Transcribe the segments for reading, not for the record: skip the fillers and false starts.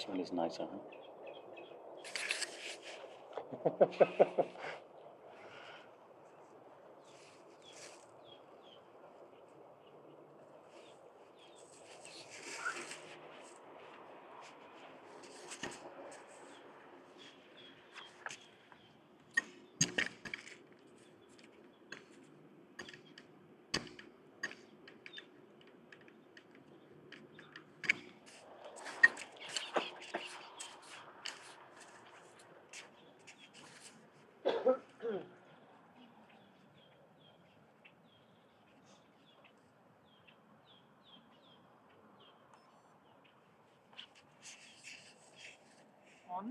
Smell is nice, huh? On.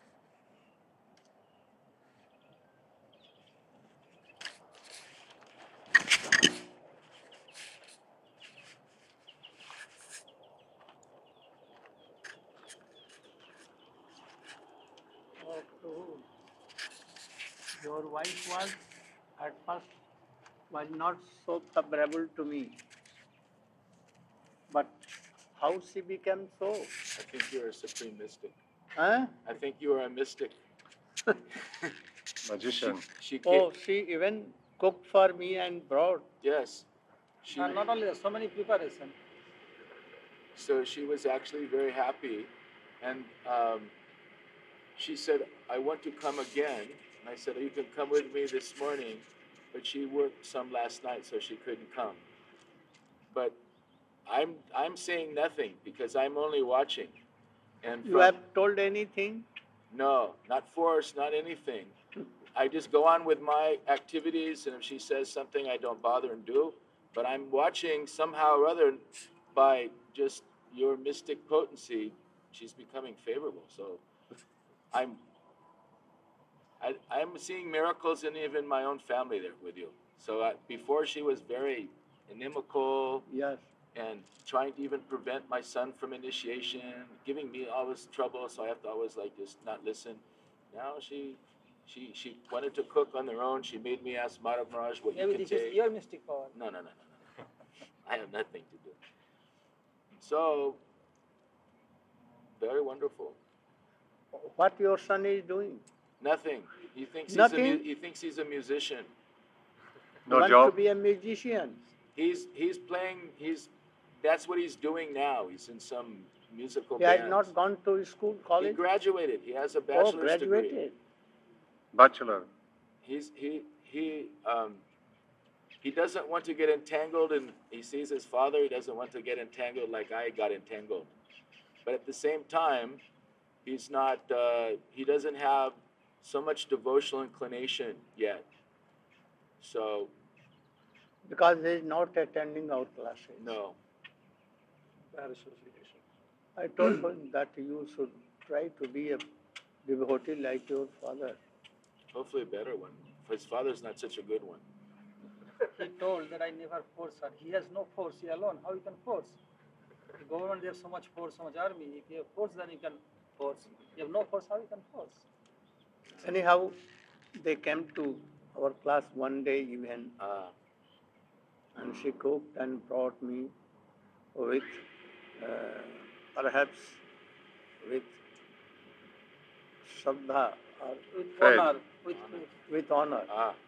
Oh, Prabhu, your wife was at first was not so favorable to me, but how she became so? I think you're a supreme mystic. Huh? I think you are a mystic. Magician. She came. Oh, she even cooked for me and brought. Yes. She, And not only that, so many preparation. so she was actually very happy, and she said, "I want to come again." And I said, "You can come with me this morning," but she worked some last night, so she couldn't come. But I'm saying nothing because I'm only watching. And You have told anything? no, not force, not anything. I just go on with my activities, and if she says something, I don't bother and do. But I'm watching somehow or other, by just your mystic potency, she's becoming favorable. So I'm I'm seeing miracles in even my own family there with you. So before she was very inimical. Yes. And trying to even prevent my son from initiation, giving me all this trouble, so I have to always like just not listen. Now she wanted to cook on their own. She made me ask Madhav Maharaj what you Maybe can this is take. your mystic power. No, no, no, no, no. I have nothing to do. So very wonderful. What your son is doing? Nothing. He thinks Nothing? he thinks he's a musician. No Wants job? to be a musician. He's playing. That's what he's doing now. He's in some musical He bands. has not gone to school, He college? graduated. He has a Oh, bachelor's degree. graduated. Bachelor. He doesn't want to get entangled, and he sees his father. He doesn't want to get entangled like I got entangled. But at the same time, he's not. He doesn't have so much devotional inclination yet. So Because he is not attending our classes. no. Bad association. I told him that you should try to be a devotee like your father. Hopefully a better one. His father's not such a good one. He told that I never force her. He has no force. He alone. How you can force? The government, they have so much force, so much army. If you have force, then you can force. You have no force, how you can force? Anyhow, they came to our class one day even, and she cooked and brought me with, perhaps with Shraddha or with Faith. honor, with honor.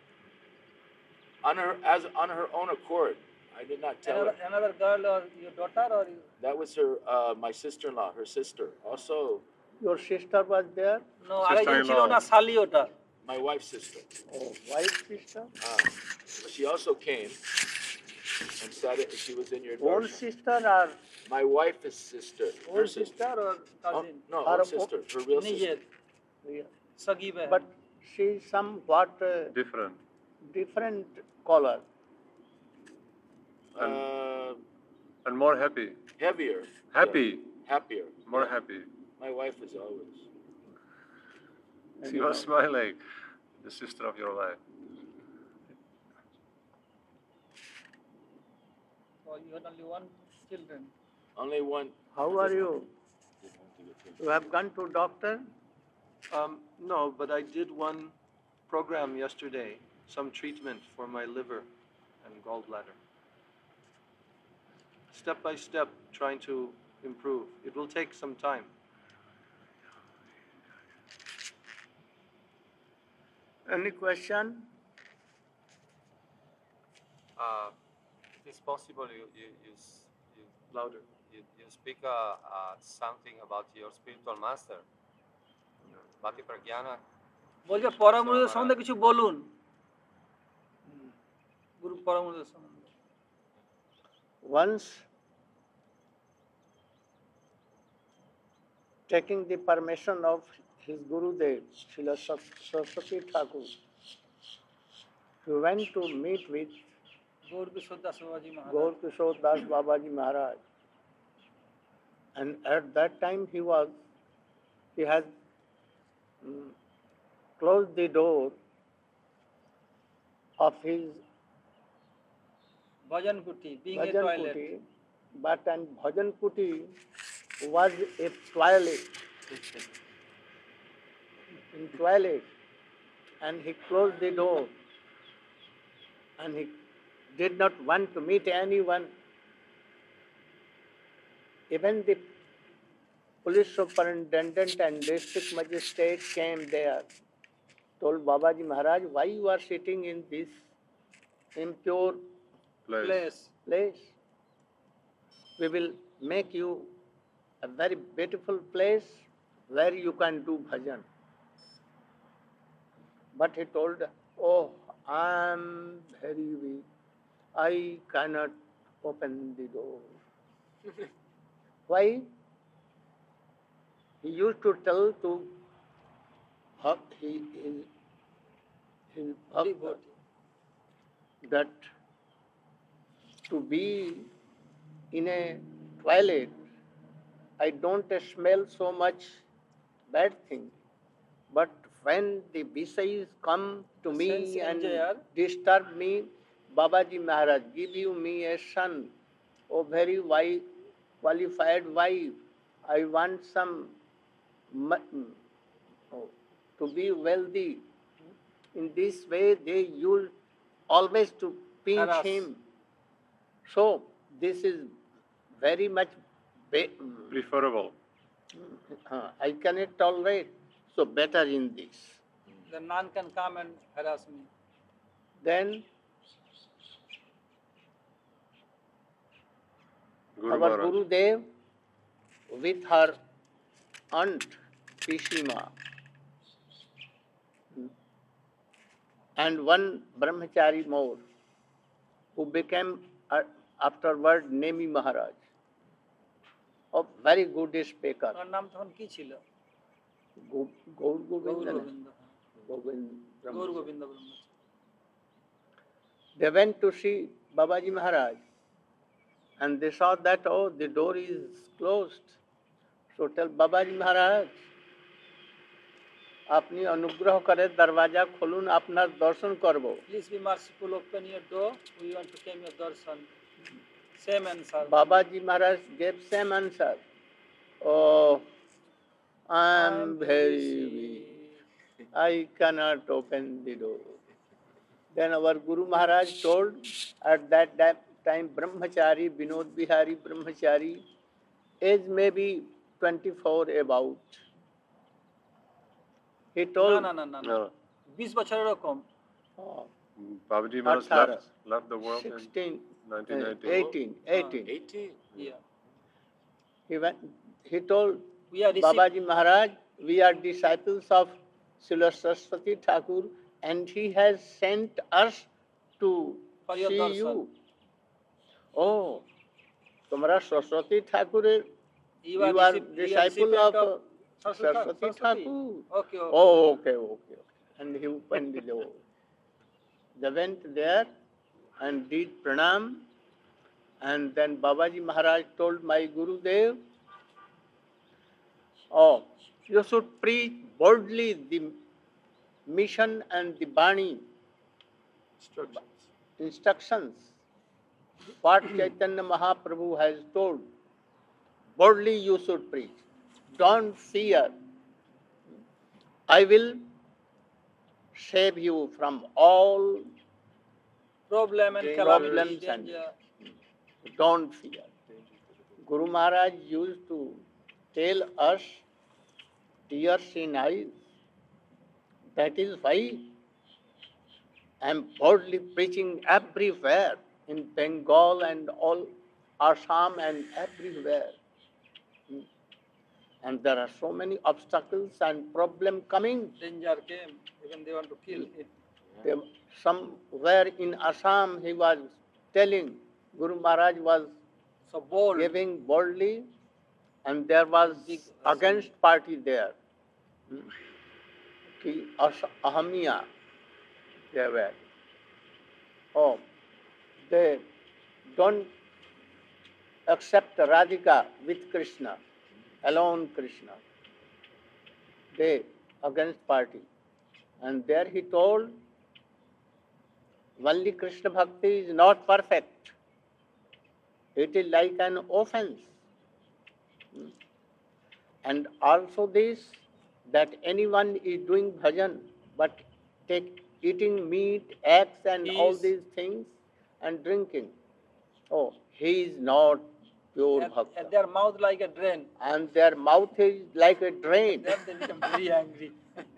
On her own accord. I did not tell her. Another girl or your daughter or you? That was her, my sister-in-law, her sister. Also, Your sister was there? No, Sister-in-law. na sali ota. my wife's sister. Oh, wife sister? She also came and said it. She was in your Own darshan. sister or My wife is sister. Her own sister or cousin? No, Her own sister. Her real sister. Yeah. Sagi behan. But she is somewhat Different. different color. And more happy. Heavier. Happy. Yeah. Happier. More Yeah. happy. My wife is always. She was smiling. The sister of your life. So you had only one children. Only one. How are you? You have gone to doctor? No, but I did one program yesterday, some treatment for my liver and gallbladder. Step by step, trying to improve. It will take some time. Any question? It is possible you Louder. you speak something about your spiritual master, Bhakti Pragyana. বলছে পরমগুরুদেব সম্বন্ধে কিছু বলুন, গুরু পরমগুরুদেব সম্বন্ধে। Once, taking the permission of his Gurudev, Srila Saraswati Thakur, he went to meet with Gour Kishore Das বাবাজি মহারাজ। Gaur Kishore Das Babaji Maharaj. And at that time he had closed the door of his ভজন কুটি, being a Bhajan toilet. Kuti, but and Bhajan Kuti was a toilet. In toilet, and he closed the door, and he did not want to meet anyone. Even the police superintendent and district magistrate came there, told Babaji Maharaj, why you are sitting in this impure Place. place? We will make you a very beautiful place where you can do bhajan. But he told, oh, I am very weak. I cannot open the door. Why? He used to tell to his bhakta Devotee. that to be in a toilet, I don't smell so much bad thing. But when the Visayas come to me Sense and enjoyer. disturb me, Babaji Maharaj, give you me a son, oh very qualified wife. I want some to be wealthy. In this way, they used always to pinch Harass. him. So this is very much Preferable. I cannot tolerate. So better in this. The nun can come and harass me. Then Guru our Maharaj. Gurudev with her aunt Pishima and one brahmachari more who became afterward Nemi Maharaj, a very good speaker. ওনার নাম তখন কি ছিল? Gaur Gour Govinda. Govinda. Gour Govinda Brahmachari. They went to see Babaji Maharaj and they saw that, oh, the door is closed. So tell Babaji Maharaj, আপনি অনুগ্রহ করে দরওয়াজা খুলুন, আপনার দর্শন করব। Please be merciful, open your door. We want to come your darshan. Same answer. Babaji Maharaj gave same answer. Oh, I am very weak. I cannot open the door. Then our Guru Maharaj told, at that time Brahmachari, Vinod Bihari Brahmachari, age may be 24 about. He না told, না না না না। No. 20 বছরেরও কম। oh, Babaji Maharaj 18, left the world in 16, 1919. 18. 18. Yeah. He told We are received. Babaji Maharaj, we are disciples of Srila Saraswati Thakur and he has sent us to For your see darshan. you. Oh, তোমরা Saraswati Thakuরের You you are disciple of Saraswati Thakur. Okay, okay. Oh, okay. And he opened the door. They went there and did pranam. And then Babaji Maharaj told my Gurudev, oh, you should preach boldly the mission and the Bani instructions. What Chaitanya Mahaprabhu has told. Boldly you should preach. Don't fear. I will save you from all Problem and Problems calamity, and- danger. don't fear. Guru Maharaj used to tell us tears in eyes. That is why am boldly preaching everywhere in Bengal and all Assam and everywhere. And there are so many obstacles and problems coming. Danger came, even they want to kill him. There- Somewhere in Assam, he was telling, Guru Maharaj was So bold. giving boldly, and there was Big against party there. Ahamiya, they were. Oh, they don't accept Radhika with Krishna, alone Krishna. They against party. And there he told, only Krishna Bhakti is not perfect. It is like an offense. And also this, that anyone is doing bhajan, but eating meat, eggs and all Is- these things and drinking. Oh, he is not pure And bhakta. their mouth like a drain. And their mouth is like a drain. Then they become very angry.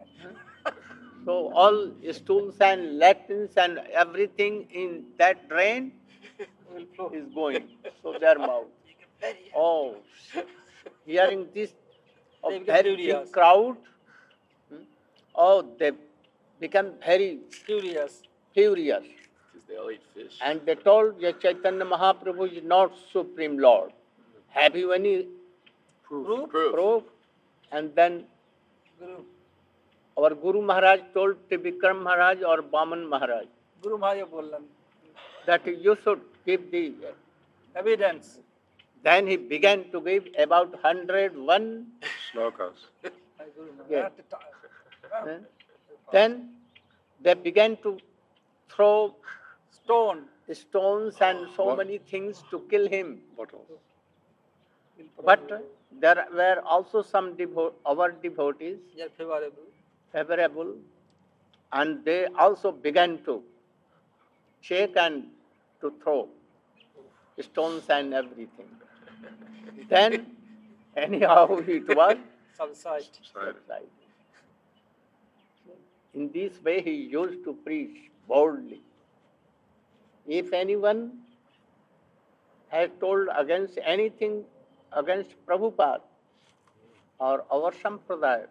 So all stools and latrines and everything in that drain Will flow. is going. So their mouth. Oh, hearing this They of become very furious. big crowd, oh, they become very Furious. furious. Because they all eat fish. And they told that Chaitanya Mahaprabhu is not Supreme Lord. Have you any Proof? proof? And then Guru. our Guru Maharaj told Trivikram Maharaj or Baman Maharaj Guru Maharaj bollan. that you should give the. Evidence. Then he began to give about 101. Slokas. My Guru Maharaj. Yeah. At the time. eh? Then they began to throw Stone. stones and so What? many things to kill him. Bottles. But there were also some our devotees They are favorable. favorable, and they also began to shake and to throw stones and everything. Then, anyhow, it was Subside. Side. subsided. In this way, he used to preach boldly. If anyone has told against anything against Prabhupada or our Sampradaya,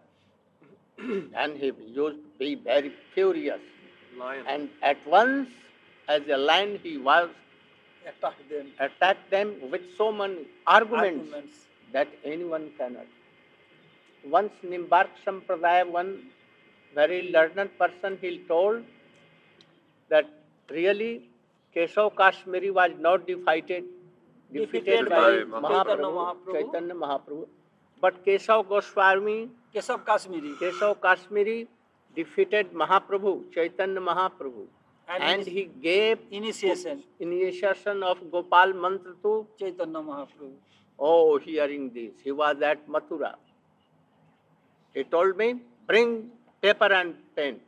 and he used to be very furious. Lion. And at once, as a lion, he was Attack them. attacked them with so many arguments Arguments. that anyone cannot. Once Nimbark Sampradaya, one very learned person, he told that really Keshav Kashmiri was not defeated Defeated by by Mahaprabhu, Mahaprabhu. Chaitanya Mahaprabhu, but Keshav Goswami, Keshav Kashmiri. Keshav Kashmiri defeated Mahaprabhu, Chaitanya Mahaprabhu, and he gave Initiation. initiation of Gopal Mantra to. Chaitanya Mahaprabhu. Oh, hearing this, he was at Mathura. He told me, bring paper and pen.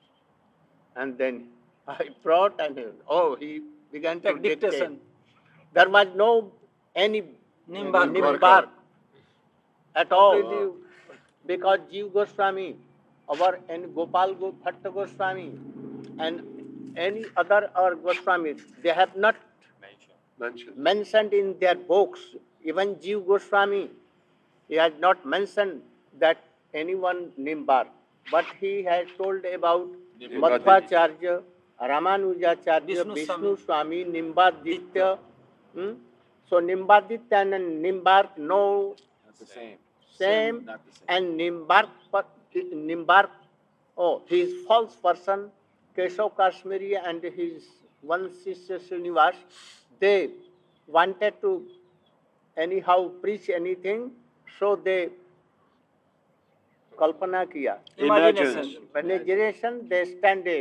And then I brought and he began to Take dictation. dictate. There was no any Nimbark. Nimbark at all. Wow. Because Jeev Goswami, and Gopal Bhatta Goswami, and any other or Goswami, they have not Mentioned. mentioned in their books. Even Jeev Goswami, he has not mentioned that anyone Nimbar, but he has told about Nimbaditya. Madhvacharya, Ramanujacharya, Vishnu Vishnu Swami, Nimbaditya. So Nimbaditya and Nimbark, no Not the same. same, Not the same. and Nimbark, oh, he is false person, Keshav Kashmiri and his one sister Srinivas, they wanted to anyhow preach anything, so they kalpana kiya. Imagination. Imagination, they stand a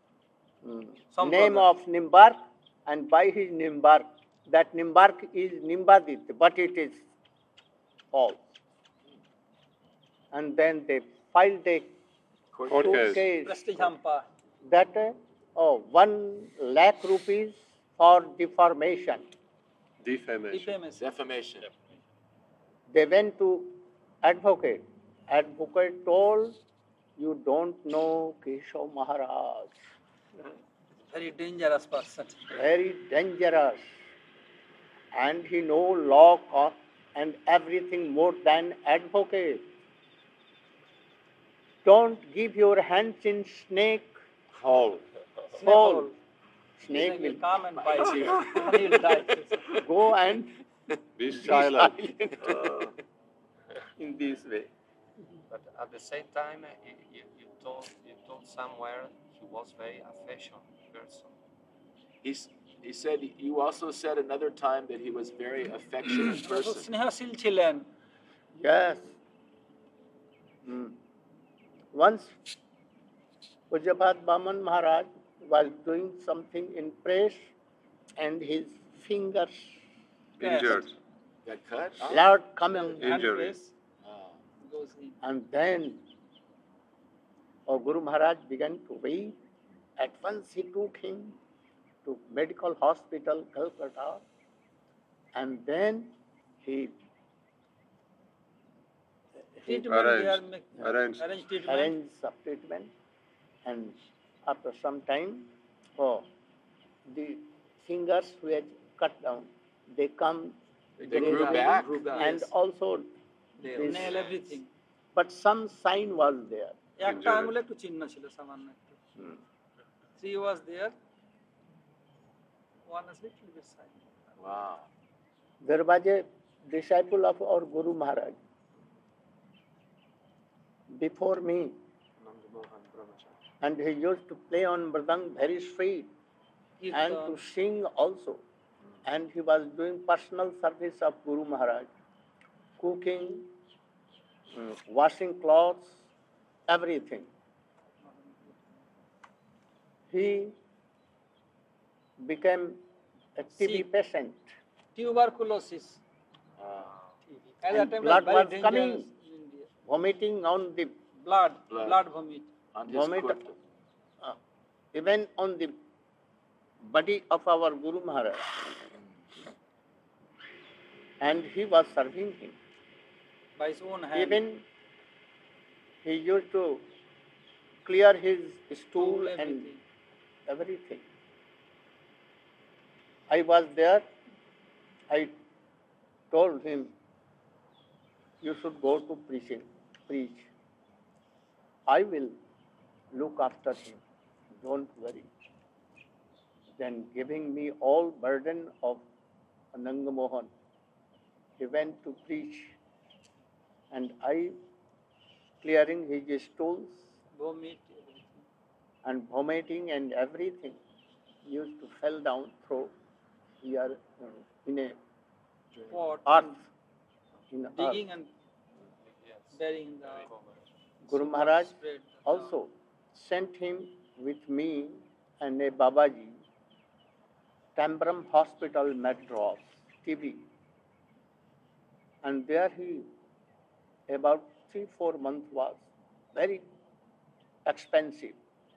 Some name brother. of Nimbark, and by his Nimbark, that Nimbark is Nimbadit, but it is false. And then they filed a Court court case. case Prestige hampa. that 1 lakh rupees for defamation. Defamation. Defamation. Defamation. They went to advocate. Advocate told, you don't know Keshav Maharaj. Very dangerous person. very dangerous. And he know law and everything more than advocate. Don't give your hands in snake Hole. hole. Snake Snake will will come and bite you. And you'll die. go and Be be silent. silent. In this way. But at the same time, you told somewhere he was very affectionate person. He said, you also said another time that he was very affectionate person. স্নেহশীল ছিলেন। Yes. Once Pujyapat Baman Maharaj was doing something in press and his fingers Injured. Got cut? Oh. blood coming Injury. Oh. Goes in. and then Guru Maharaj began to weep. At once he took him to medical hospital Calcutta and then he Treatment, they are Arranged. arrange treatment. arranged some treatment and after some time the fingers were cut down. They come They grew back. and also this, Nail everything. but some sign was there. একটা Injured. আঙুলে একটু চিহ্ন ছিল সামান্য একটু। Three was there. One is little bit sign. Wow. There was a disciple of our Guru Maharaj before me and he used to play on mridang very sweet and to Kirtan. sing also. And he was doing personal service of Guru Maharaj, cooking, washing clothes, everything. He became a TB Sick. patient. Tuberculosis. At And that time, blood very was dangerous coming. in India. Vomiting on the Blood Blood. vomit. On his vomit, kurta. even on the body of our Guru Maharaj. And he was serving him. By his own hand. Even he used to clear his stool Stool, and everything. everything. I was there. I told him, you should go to preach. I will look after him. Don't worry. Then giving me all burden of Ananga Mohan, he went to preach. And I, clearing his stools Vomit, everything. and vomiting and everything, used to fell down through here in a Pot. earth. In earth. Digging and Yes. burying the Guru Maharaj spread. also sent him with me and a Babaji, Tambram Hospital, Madras, TB. And there he, about 3-4 months was very expensive.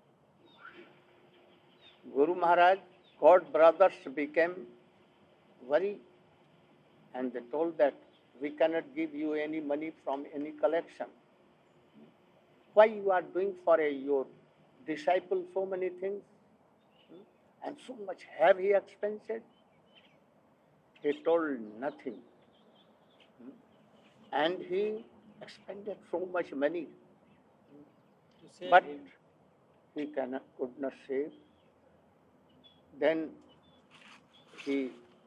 Guru Maharaj, God brothers became very, and they told that we cannot give you any money from any collection. Why you are doing for your disciple so many things and so much heavy expenses? He told nothing. And he expended so much money, To save but him. he could not save. Then he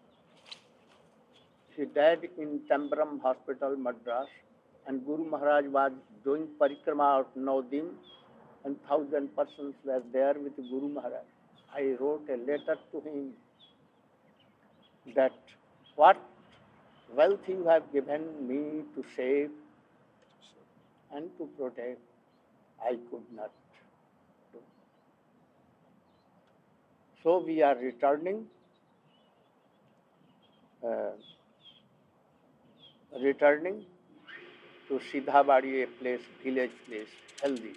died in Tambram Hospital, Madras, and Guru Maharaj was doing parikrama of 9 din, and 1,000 persons were there with Guru Maharaj. I wrote a letter to him that what wealth you have given me to save and to protect, I could not do. So we are returning to Siddhabadi, a place, village place, healthy.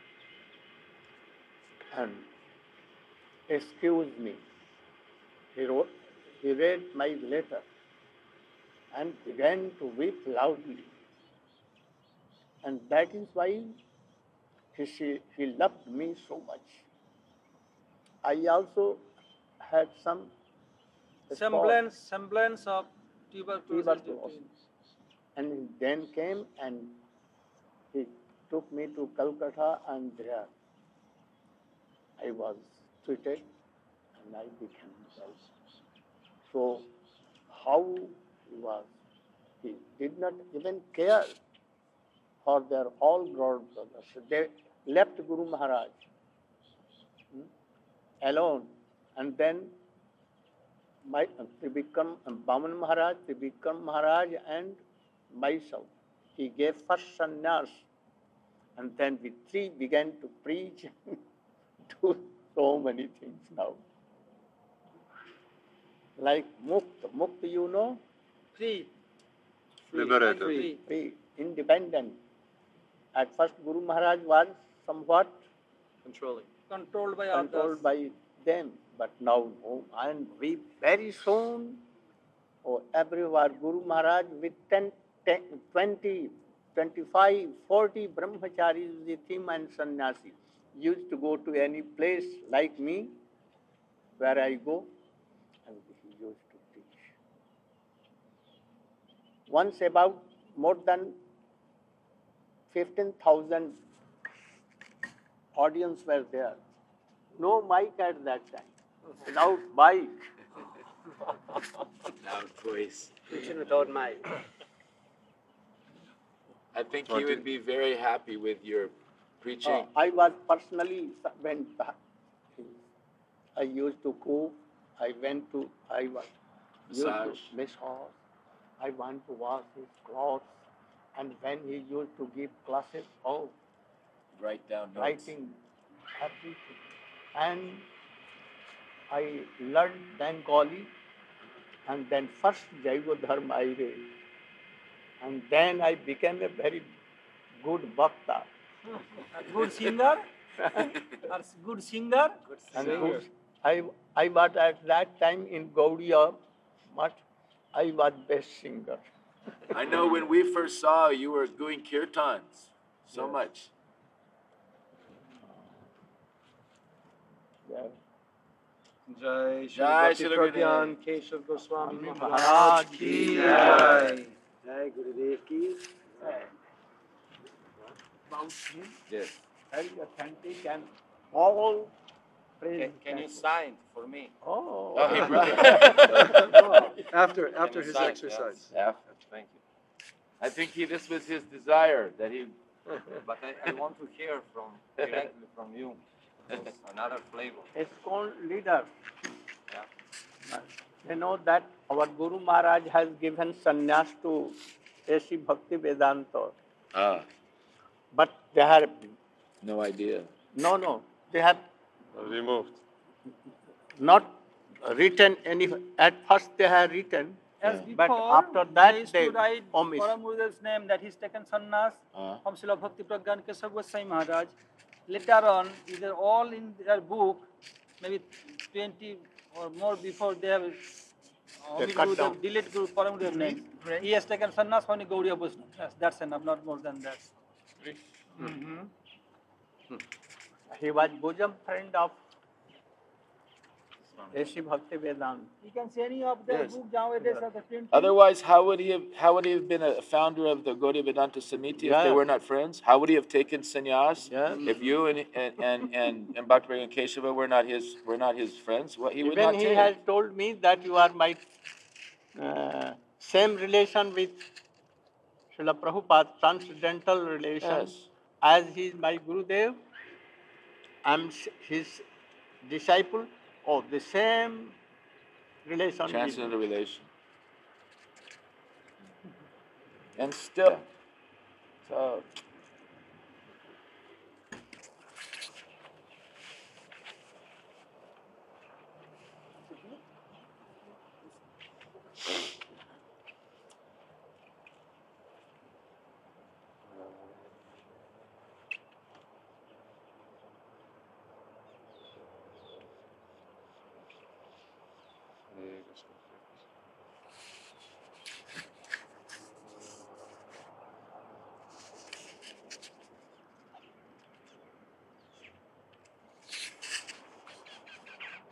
And excuse me, he read my letter and began to weep loudly. And that is why he loved me so much. I also had some spot, semblance of tuberculosis. tuberculosis. And he then came and he took me to Calcutta, and there I was treated and I became well. So how he was, he did not even care for their all broad brothers. They left Guru Maharaj alone, and then my Tribikram, Baman Maharaj, Tribikram Maharaj, and myself. He gave first sannyas, and then we three began to preach, do so many things now. Like Mukta, you know, Free. Liberated. free, independent. At first, Guru Maharaj was somewhat Controlling. Controlled by controlled others. by them, but now no. And we very soon, everywhere Guru Maharaj with 10, 20, 25, 40 brahmacharis with him and sannyasi used to go to any place like me, where I go, and he used to preach. Once about more than 15,000 audience were there. No mic at that time. Without mic. Loud voice. Preaching without mic. I think he would be very happy with your preaching. I was personally went. I used to cook. I was used Massage. to massage. I want to wash his clothes. And when he used to give classes, Write down notes. writing everything. And I learned Bengali, and then first Jaiva Dharma I read. And then I became a very good bhakta. A good singer? Or good singer? And good, I was at that time in Gaudiya, but I was best singer. I know when we first saw you were doing kirtans so much. Yeah. Jai Jai Shri Shri Bhakti Gurudev. Pradyan Keshav Goswami Swami Maharaj Maharaj Ki ki Jai. Jai Gurudev ki. About him, Yes. very authentic and all praise. Can you sign for me? Oh, Oh, he brought After Can you his sign? exercise. Yeah. Thank you. I think this was his desire that he. But I want to hear directly from you another flavor. ISKCON leader. Yeah. You know that our Guru Maharaj has given sannyas to A.C. Bhakti Vedanta. But they have, No idea. no, they have Removed. not written any, at first they have written, As Yeah. but before, after that they used they to write omit. Param Gurudev's name that he's taken sannyas from Srila Bhakti Pragyan Keshav Goswami Maharaj. Later on, these are all in their book, maybe 20 or more before they have omit cut Gurudev, down. delete Guru Param Gurudev's name. He has taken sannyas from the Gaudiya Vaishnava. Yes, that's enough, not more than that. He was bosom friend of A.C. Bhakti Vedanta. You can see any of their Yes. book nowadays are the printing. Otherwise, how would he have been a founder of the Gaudiya Vedanta Samiti if they Yeah. were not friends? How would he have taken sannyas Yeah. if you and Bhakti and Keshava were not his friends? What he would Even not he take. has told me that you are my same relation with Srila Prabhupada, transcendental relation. Yes. As he is my Gurudev, I am his disciple. Oh, the same relation. with Transcendental me. relation. And still. So.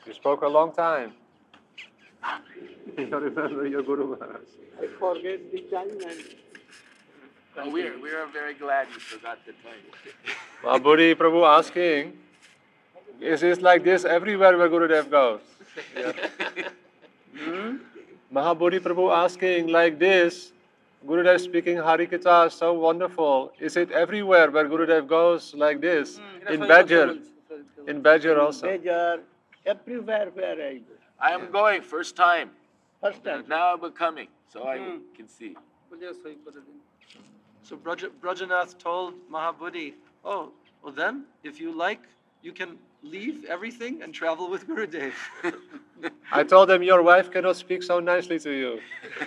You spoke a long time. You don't remember your Guru Maharaj. I forget the time and We are very glad you forgot the time. Mahabodhi Prabhu asking, is it like this everywhere where Gurudev goes? Mahabodhi Prabhu asking like this, Gurudev speaking Hari Katha, so wonderful. Is it everywhere where Gurudev goes like this? In Badger? In Badger also. Bejar, everywhere where I go. I am going first time. First time. Now I'm coming, so I can see. So Brajanath told Mahabodhi, oh, well then, if you like, you can leave everything and travel with Gurudev. I told him your wife cannot speak so nicely to you.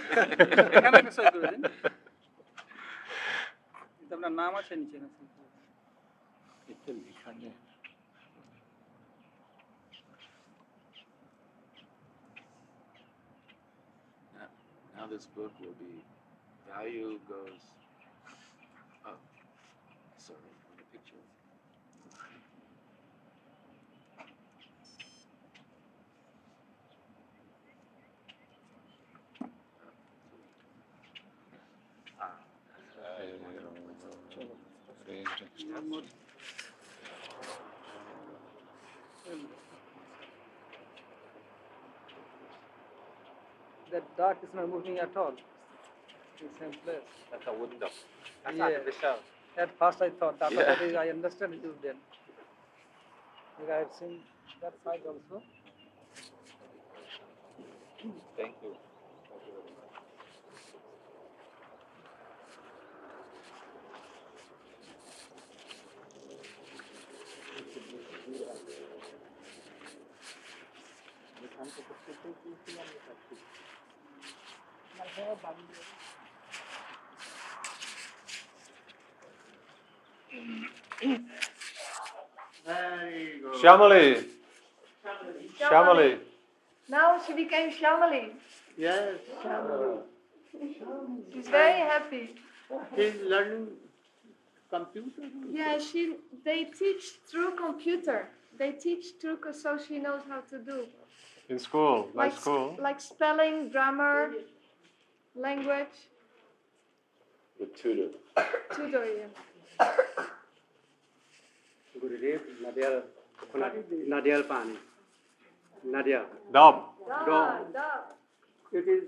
Now this book will be, value goes up. Sorry, on the picture. That dot is not moving at all. In the same place. That's a window. That's Yeah. artificial. At first I thought, after Yeah. that I understand it is there. Like I have seen that side also. Thank you. Very good. Shamali. Shamali. Now she became Shamali. Yes, Shamali. She's very happy. He's learning computer. Yeah, they teach through computer. They teach through so she knows how to do. In school, like Like school. like spelling, grammar, language, The tutor. tutor. Yeah. Gurudev, Nadial Pani. Nadia. Dab. Da. It is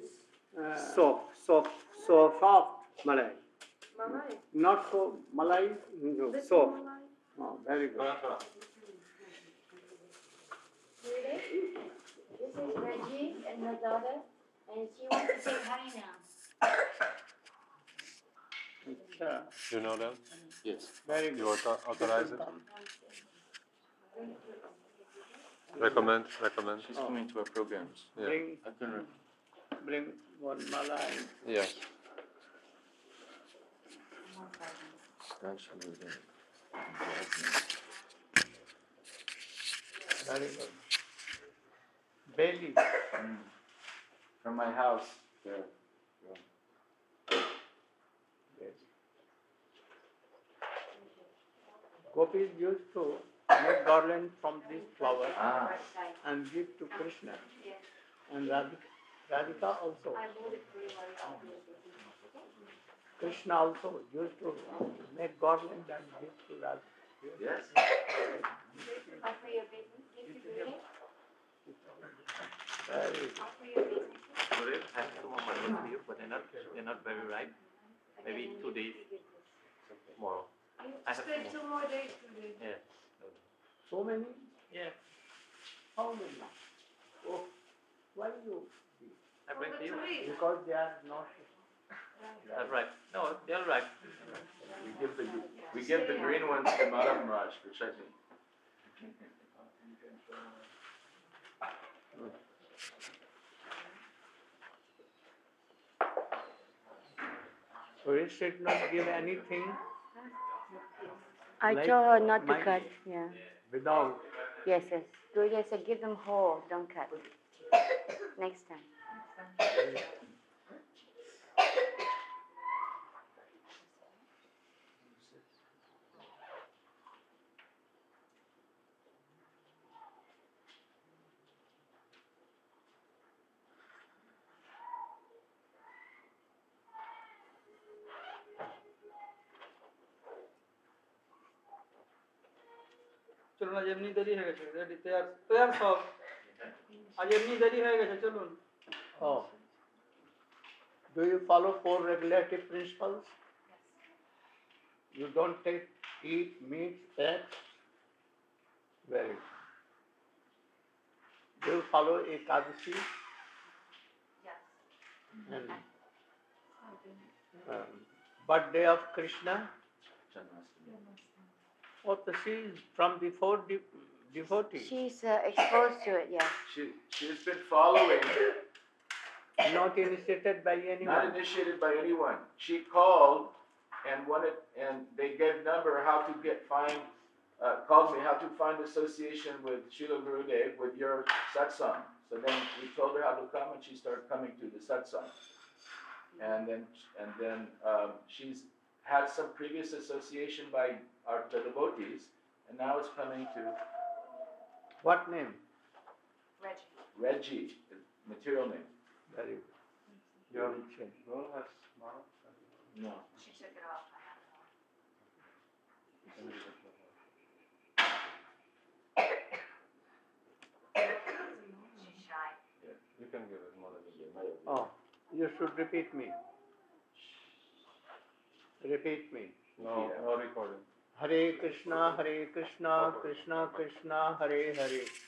Soft Malay. Malay. not so Malay. No, Bit soft. Malay. Oh, very good. This is Reggie and my daughter, and she wants to say hi now. You know them? Yes. Very good. You authorize it? Recommend. She's coming to our programs. Yeah. Bring one Malay. Yes. Very good. Bailey. From my house. There. Yes. Gopis used to make garland from this flower and give to Krishna. And Radhika also. Krishna also used to make garland and give to Radhika. Yes. Offer your business, give to Gurudev. Very good. Offer your business. I have some more money for you, but they're not very ripe. Maybe 2 days tomorrow. You I have stay some 2 more days today. Yeah. So many? Yeah. How many? Oh, why you? I bring to you. Because they are not. That's right. No, they're ripe. We give the green ones to Madam Raj for chutney. So he should not give anything I Like told her not to mine. cut. Yeah. without. Yes. Gurudev said give them whole, don't cut. Next time. চলুন আজ এমনি দেরি হয়ে গেছে ready তৈয়ার সব আজ এমনি দেরি হয়ে গেছে চলুন Oh. Do you follow 4 regulative principles? You don't eat meat, eggs? Very good. Do you follow Ekadashi? Yes. And birthday of Krishna? Oh, so she is from before devotee. She's exposed to it, yes. She's been following, Not initiated by not anyone. initiated by anyone. She called and they gave number how to called me how to find association with Srila Gurudev with your satsang. So then we told her how to come, and she started coming to the satsang. And then she's had some previous association by the devotees, and now it's coming to What name? Reggie, the material name. Very good. Your will change. girl has smile. No. She took it off. She's shy. You can give it more than you give. Oh, you should repeat me. Repeat me. No recording. Hare Krishna, Krishna Krishna, Hare Hare.